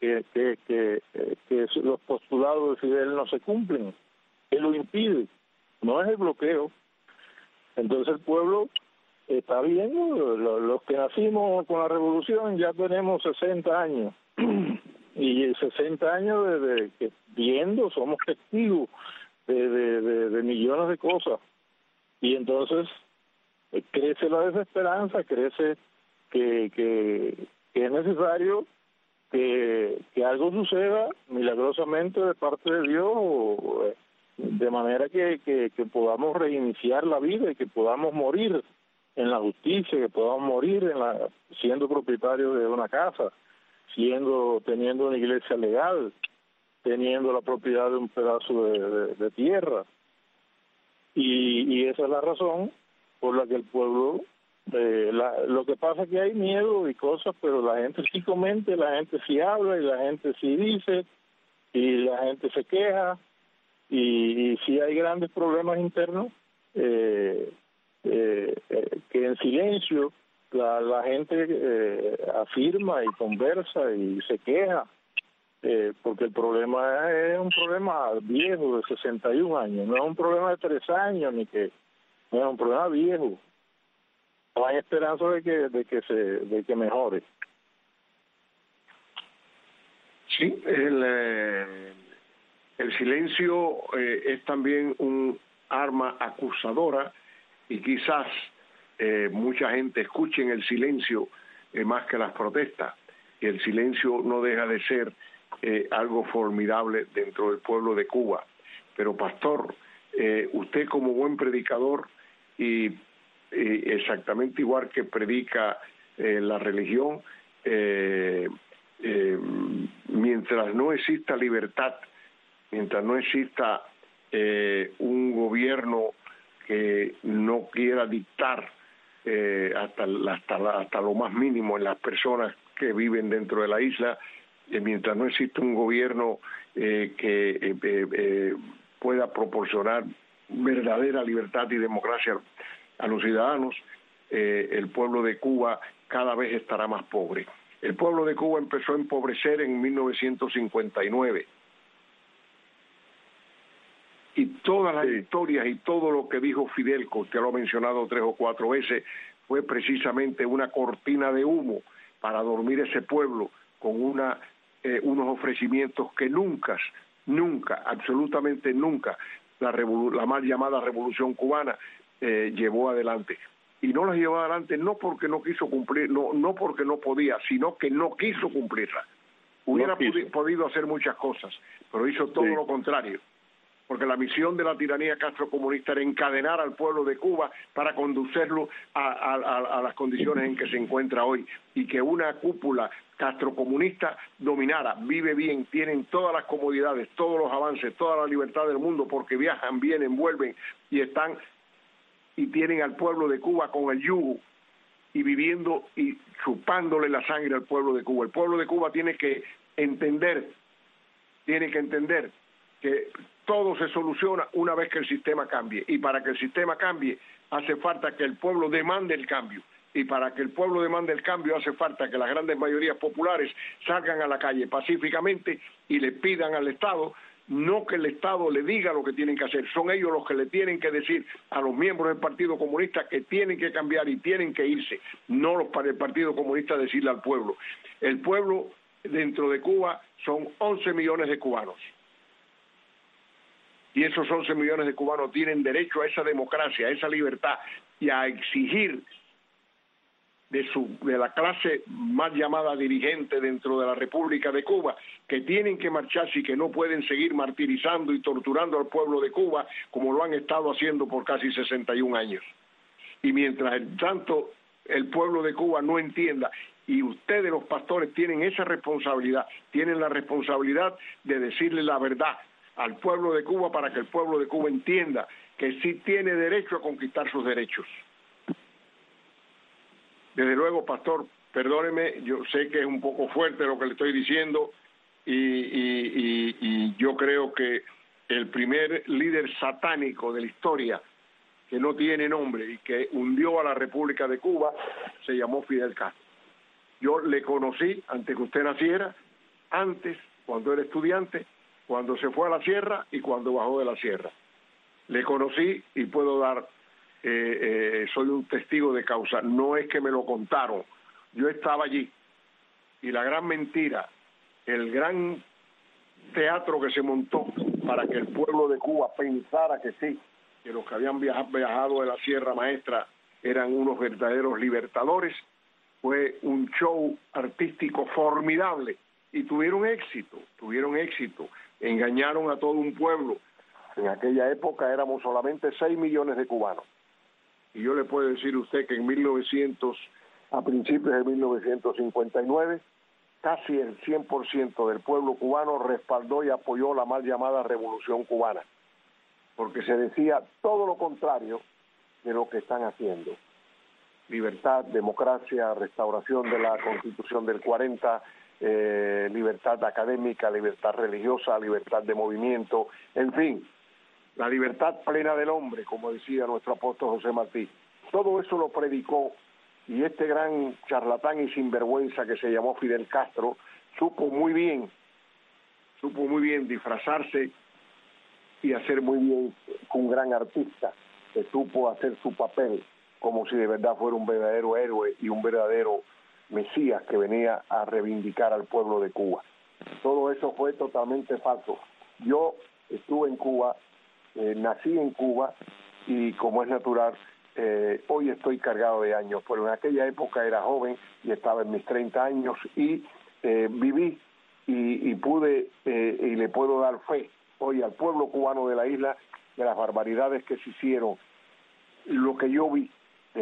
los postulados de Fidel no se cumplen. ¿Qué lo impide? No es el bloqueo. Entonces el pueblo está viendo, los que nacimos con la revolución ya tenemos 60 años. Y 60 años de viendo, somos testigos de millones de cosas. Y entonces crece la desesperanza, crece que es necesario que algo suceda milagrosamente de parte de Dios, de manera que podamos reiniciar la vida y que podamos morir en la justicia, que podamos morir siendo propietarios de una casa, teniendo una iglesia legal, teniendo la propiedad de un pedazo de tierra. Y esa es la razón por la que el pueblo... lo que pasa es que hay miedo y cosas, pero la gente sí comenta, la gente sí habla y la gente sí dice y la gente se queja y sí hay grandes problemas internos que en silencio la gente afirma y conversa y se queja, porque el problema es un problema viejo de 61 años, no es un problema de 3 años no es un problema viejo. No hay esperanza de que mejore. Sí, el silencio es también un arma acusadora y quizás mucha gente escuche en el silencio más que las protestas. Y el silencio no deja de ser algo formidable dentro del pueblo de Cuba. Pero pastor, usted como buen predicador y exactamente igual que predica la religión, mientras no exista libertad, mientras no exista un gobierno que no quiera dictar hasta lo más mínimo en las personas que viven dentro de la isla, mientras no exista un gobierno que pueda proporcionar verdadera libertad y democracia a los ciudadanos, el pueblo de Cuba cada vez estará más pobre. El pueblo de Cuba empezó a empobrecer en 1959. Y todas las historias y todo lo que dijo Fidel, que usted lo ha mencionado 3 o 4 veces, fue precisamente una cortina de humo para dormir ese pueblo con una unos ofrecimientos que nunca, absolutamente nunca, la mal llamada Revolución Cubana llevó adelante. Y no las llevó adelante no porque no quiso cumplir, no porque no podía, sino que no quiso cumplirla. Hubiera podido hacer muchas cosas, pero hizo todo lo contrario. Porque la misión de la tiranía castrocomunista era encadenar al pueblo de Cuba para conducirlo a las condiciones en que se encuentra hoy, y que una cúpula castrocomunista dominara. Vive bien, tienen todas las comodidades, todos los avances, toda la libertad del mundo, porque viajan, vienen, vuelven y tienen al pueblo de Cuba con el yugo y viviendo y chupándole la sangre al pueblo de Cuba. El pueblo de Cuba tiene que entender que todo se soluciona una vez que el sistema cambie, y para que el sistema cambie hace falta que el pueblo demande el cambio, y para que el pueblo demande el cambio hace falta que las grandes mayorías populares salgan a la calle pacíficamente y le pidan al Estado, no que el Estado le diga lo que tienen que hacer, son ellos los que le tienen que decir a los miembros del Partido Comunista que tienen que cambiar y tienen que irse, no los para el Partido Comunista decirle al pueblo. El pueblo dentro de Cuba son 11 millones de cubanos. Y esos 11 millones de cubanos tienen derecho a esa democracia, a esa libertad, y a exigir de la clase más llamada dirigente dentro de la República de Cuba, que tienen que marcharse y que no pueden seguir martirizando y torturando al pueblo de Cuba como lo han estado haciendo por casi 61 años. Y mientras tanto el pueblo de Cuba no entienda, y ustedes los pastores tienen esa responsabilidad, tienen la responsabilidad de decirle la verdad al pueblo de Cuba, para que el pueblo de Cuba entienda que sí tiene derecho a conquistar sus derechos. Desde luego, pastor, perdóneme, yo sé que es un poco fuerte lo que le estoy diciendo, y yo creo que el primer líder satánico de la historia que no tiene nombre y que hundió a la República de Cuba se llamó Fidel Castro. Yo le conocí antes que usted naciera, antes, cuando era estudiante, cuando se fue a la sierra y cuando bajó de la sierra. Le conocí y puedo dar, soy un testigo de causa. No es que me lo contaron, yo estaba allí. Y la gran mentira, el gran teatro que se montó para que el pueblo de Cuba pensara que sí, que los que habían viajado de la Sierra Maestra eran unos verdaderos libertadores, fue un show artístico formidable. Y tuvieron éxito, engañaron a todo un pueblo. En aquella época éramos solamente 6 millones de cubanos. Y yo le puedo decir a usted que a principios de 1959, casi el 100% del pueblo cubano respaldó y apoyó la mal llamada Revolución Cubana, porque se decía todo lo contrario de lo que están haciendo. Libertad, democracia, restauración de la Constitución del 40, libertad académica, libertad religiosa, libertad de movimiento, en fin, la libertad plena del hombre, como decía nuestro apóstol José Martí. Todo eso lo predicó, y este gran charlatán y sinvergüenza que se llamó Fidel Castro supo muy bien disfrazarse y hacer muy bien, un gran artista que supo hacer su papel como si de verdad fuera un verdadero héroe y un verdadero Mesías que venía a reivindicar al pueblo de Cuba. Todo eso fue totalmente falso. Yo estuve en Cuba, nací en Cuba, y como es natural, hoy estoy cargado de años, pero en aquella época era joven y estaba en mis 30 años y viví y pude y le puedo dar fe hoy al pueblo cubano de la isla de las barbaridades que se hicieron. Lo que yo vi de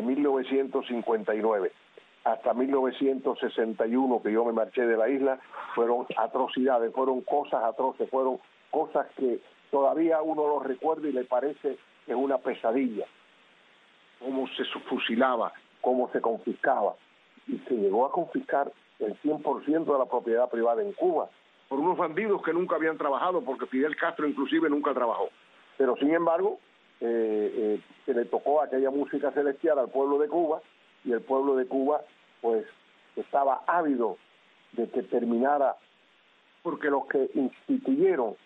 1959 hasta 1961, que yo me marché de la isla, fueron atrocidades, fueron cosas atroces, fueron cosas que todavía uno lo recuerda y le parece que es una pesadilla. Cómo se fusilaba, cómo se confiscaba, y se llegó a confiscar el 100% de la propiedad privada en Cuba por unos bandidos que nunca habían trabajado, porque Fidel Castro inclusive nunca trabajó. Pero sin embargo, se le tocó aquella música celestial al pueblo de Cuba, y el pueblo de Cuba pues estaba ávido de que terminara, porque los que instituyeron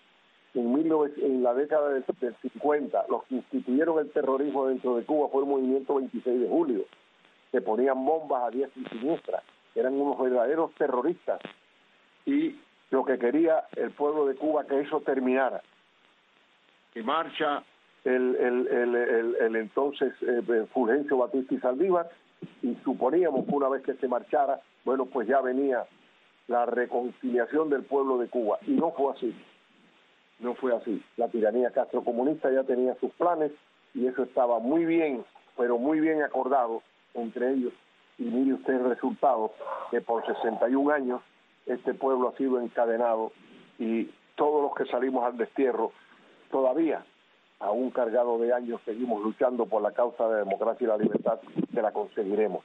en la década del 50, los que instituyeron el terrorismo dentro de Cuba fue el movimiento 26 de julio, que ponían bombas a diestra y siniestra, eran unos verdaderos terroristas, y lo que quería el pueblo de Cuba, que eso terminara. Que marcha el entonces Fulgencio Batista y Saldívar, y suponíamos que una vez que se marchara, bueno, pues ya venía la reconciliación del pueblo de Cuba, y no fue así. No fue así. La tiranía castrocomunista ya tenía sus planes, y eso estaba muy bien, pero muy bien acordado entre ellos, y mire usted el resultado, que por 61 años este pueblo ha sido encadenado, y todos los que salimos al destierro, todavía, aún cargado de años, seguimos luchando por la causa de la democracia y la libertad, que la conseguiremos.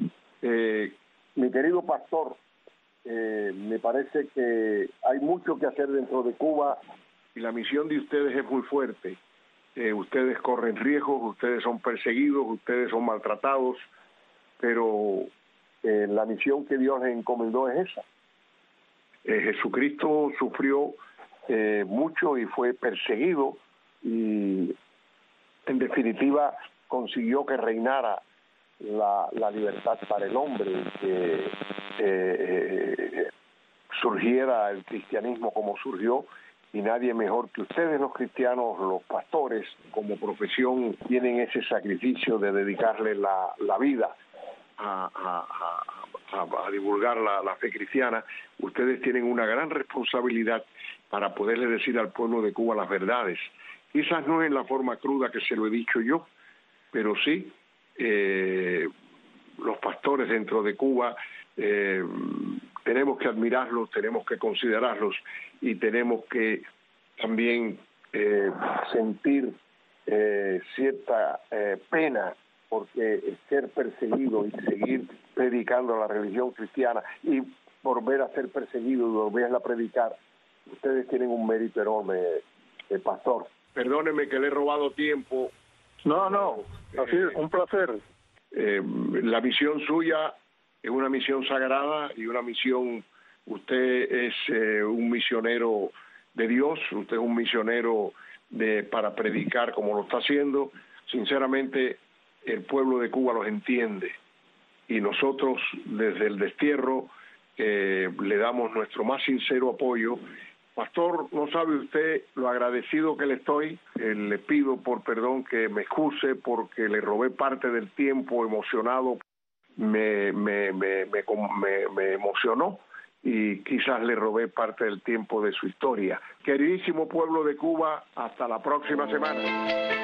Mi querido pastor, me parece que hay mucho que hacer dentro de Cuba, y la misión de ustedes es muy fuerte. Ustedes corren riesgos, ustedes son perseguidos, ustedes son maltratados, pero la misión que Dios les encomendó es esa. Jesucristo sufrió mucho y fue perseguido, y en definitiva consiguió que reinara la libertad para el hombre, que surgiera el cristianismo como surgió, y nadie mejor que ustedes, los cristianos, los pastores, como profesión, tienen ese sacrificio de dedicarle la vida a divulgar la fe cristiana. Ustedes tienen una gran responsabilidad para poderle decir al pueblo de Cuba las verdades. Quizás no en la forma cruda que se lo he dicho yo, pero sí los pastores dentro de Cuba tenemos que admirarlos, tenemos que considerarlos, y tenemos que también sentir cierta pena, porque ser perseguido y seguir predicando la religión cristiana y volver a ser perseguido y volver a predicar, ustedes tienen un mérito enorme, pastor. Perdóneme que le he robado tiempo. No, así es, un placer. La misión suya es una misión sagrada y una misión, usted es un misionero de Dios, usted es un misionero para predicar como lo está haciendo. Sinceramente, el pueblo de Cuba los entiende, y nosotros desde el destierro le damos nuestro más sincero apoyo. Pastor, no sabe usted lo agradecido que le estoy. Le pido por perdón que me excuse porque le robé parte del tiempo, emocionado. Me emocionó, y quizás le robé parte del tiempo de su historia. Queridísimo pueblo de Cuba, hasta la próxima semana.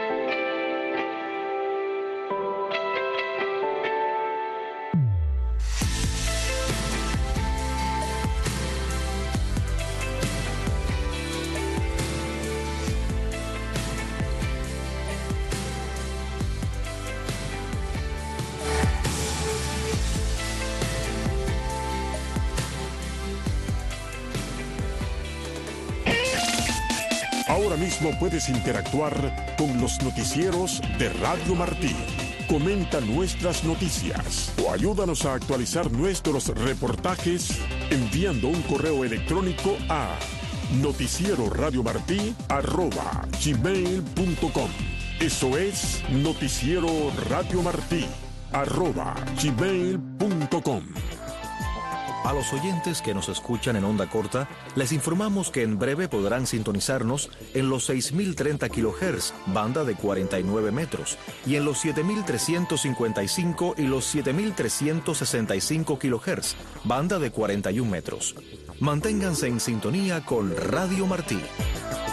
Ahora mismo puedes interactuar con los noticieros de Radio Martí. Comenta nuestras noticias o ayúdanos a actualizar nuestros reportajes enviando un correo electrónico a noticieroradiomartí@gmail.com. Eso es noticieroradiomartí@gmail.com. A los oyentes que nos escuchan en onda corta, les informamos que en breve podrán sintonizarnos en los 6.030 kHz, banda de 49 metros, y en los 7.355 y los 7.365 kHz, banda de 41 metros. Manténganse en sintonía con Radio Martí.